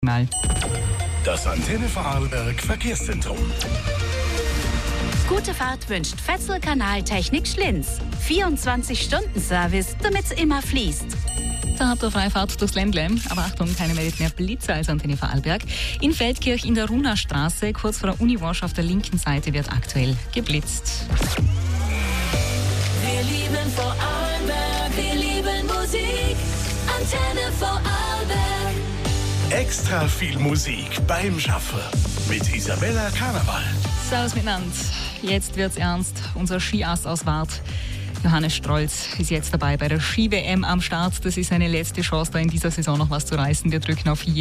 Mal. Das Antenne Vorarlberg Verkehrszentrum. Gute Fahrt wünscht Fetzel Kanaltechnik Schlinz. 24-Stunden-Service, damit's immer fließt. Da habt ihr Freifahrt durchs Ländle. Aber Achtung, keine meldet mehr Blitzer als Antenne Vorarlberg. In Feldkirch in der Runnerstraße, kurz vor der Uniwasch auf der linken Seite, wird aktuell geblitzt. Wir lieben Vorarlberg, wir lieben Musik. Antenne Vorarlberg. Extra viel Musik beim Schaffen mit Isabella Karneval. Servus miteinander. Jetzt wird's ernst. Unser Skiass aus Waadt, Johannes Strolz, ist jetzt dabei bei der Ski-WM am Start. Das ist seine letzte Chance, da in dieser Saison noch was zu reißen. Wir drücken auf